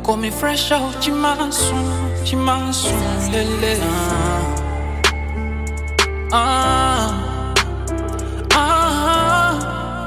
Call me fresh out, Chimasu, lele. Ah, ah,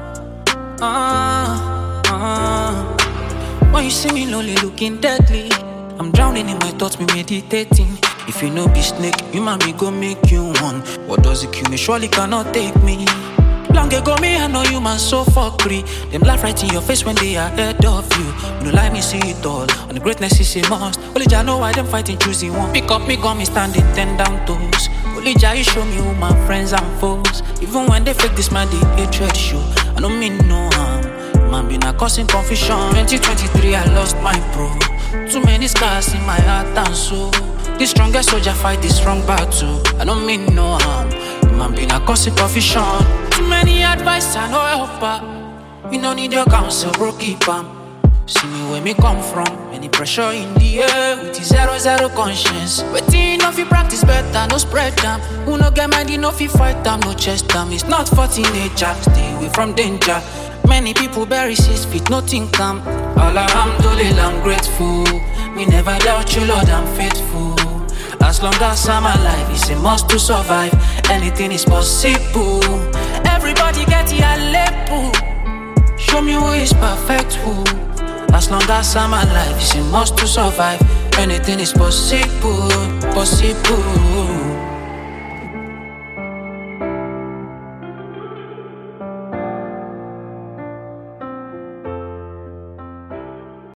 ah, ah. When you see me lonely, looking deadly, I'm drowning in my thoughts, me meditating. If you know be snake, you might me go make you one. What does it kill me? Surely cannot take me. Long ago, me, I know you man so fuckery. Them laugh right in your face when they are ahead of you. You know, like me see it all. On the greatness is a must. Only Jah know why them fighting, choosing one. Pick up me gun, me standing 10 down toes. Only Jah you show me who my friends and foes. Even when they fake this man, they hatred show. I don't mean no harm. Man been a causing confusion. 2023, I lost my bro. Too many scars in my heart and soul. The strongest soldier fight this strong battle. I don't mean no harm. Man been a causing confusion. Too many advice and no helper. We no need your counsel, bro, keep 'em. See me where me come from. Any pressure in the air with the 0-0 conscience. Waiting if you practice better, no spread them. Who no get mind, no fi fight them, no chest them. It's not for teenager, stay away from danger. Many people bury 6 feet, nothing come. Alhamdulillah, I'm grateful. Me never doubt you, Lord, I'm faithful. As long as I'm alive, it's a must to survive. Anything is possible. Everybody get it, Aleppo. Show me who is perfect, who. As long as I'm alive, it's a must to survive. Anything is possible, possible.